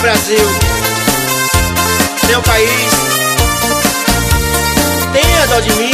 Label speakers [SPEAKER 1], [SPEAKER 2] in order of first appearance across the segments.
[SPEAKER 1] Brasil, meu país, tenha dó de mim.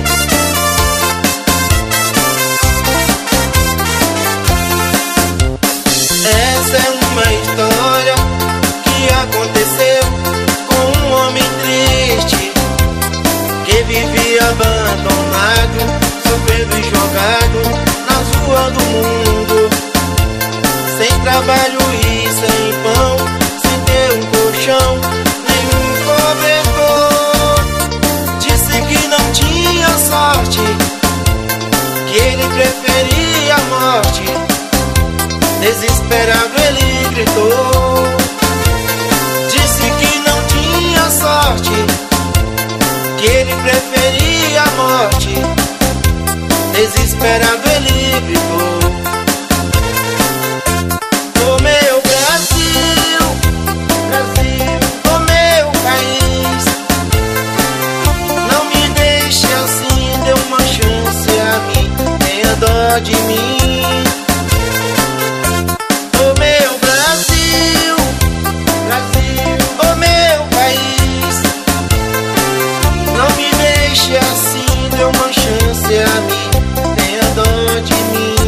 [SPEAKER 1] Essa é uma história que aconteceu com um homem triste que vivia abandonado, sofrendo e jogado nas ruas do mundo, sem trabalho e sem pão, sem ter um colchão, nenhum cobertor. Disse que não tinha sorte, que ele preferia a morte. Desesperado ele gritou. Disse que não tinha sorte, que ele preferia a morte. Desesperado ele gritou. Ô meu Brasil, Brasil, ô meu país, não me deixe assim, dê uma chance a mim, tenha dó de mim. Ô meu Brasil, Brasil, ô meu país, não me deixe assim, dê uma chance a mim, tenha dó de mim.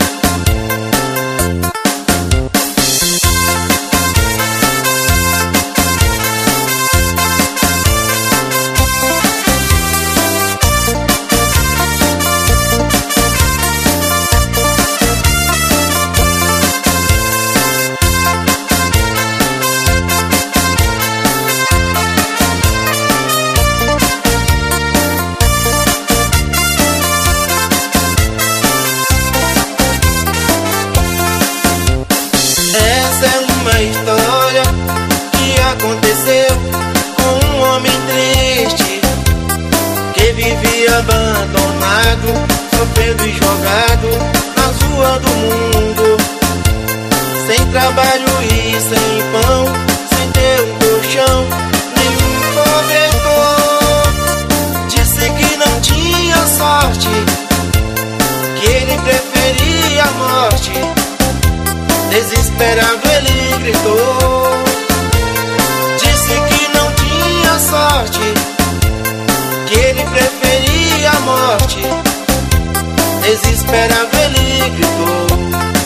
[SPEAKER 1] Essa é uma história que aconteceu com um homem triste que vivia abandonado, sofrendo e jogado nas ruas do mundo, sem trabalho e sem pão, sem ter um colchão, nenhum cobertor. Disse que não tinha sorte, que ele preferia a morte. Desesperado ele gritou. Disse que não tinha sorte, que ele preferia a morte. Desesperado ele gritou.